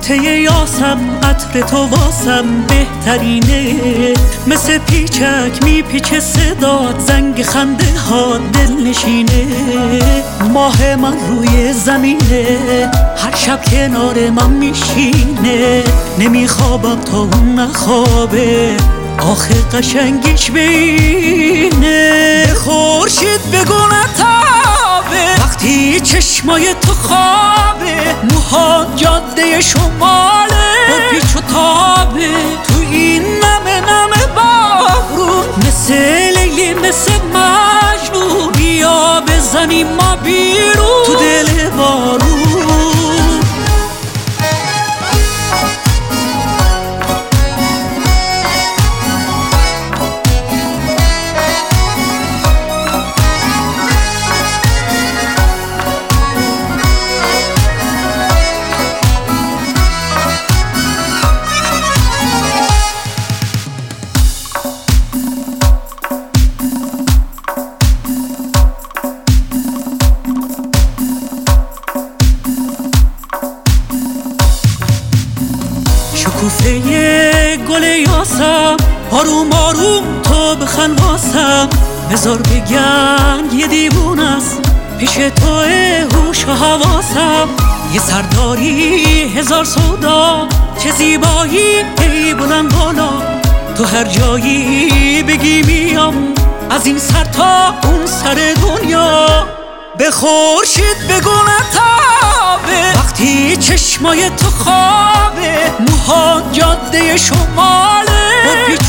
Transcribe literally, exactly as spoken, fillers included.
نقطه یاسم عطر تو واسم بهترینه، مثل پیچک میپیچه صدات، زنگ خنده ها دل نشینه. ماه من روی زمینه، هر شب کنار من میشینه، نمیخوابم تا اون نخوابه، آخه قشنگیش بینه. خورشید بگو نتابه وقتی چشمای تو خوابه، موها جاده شماله با پیچ و تابه، تو این نمه نمه بارون، مثل لیلی مثل مجنون، بیا بزنیم ما بیرون تو دل بارون. شکوفه گل یاسم، آروم آروم تو بخن واسم، بذار بگن یه دیوون است پیش توه هوش و حواسم. یه سرداری هزار سودا، چه زیبایی ای بلند بالا، تو هر جایی بگی میام از این سر تا اون سر دنیا. به خورشید بگو نتابه وقتی چشمای تو خوابه، موها جاده شماله با پیچ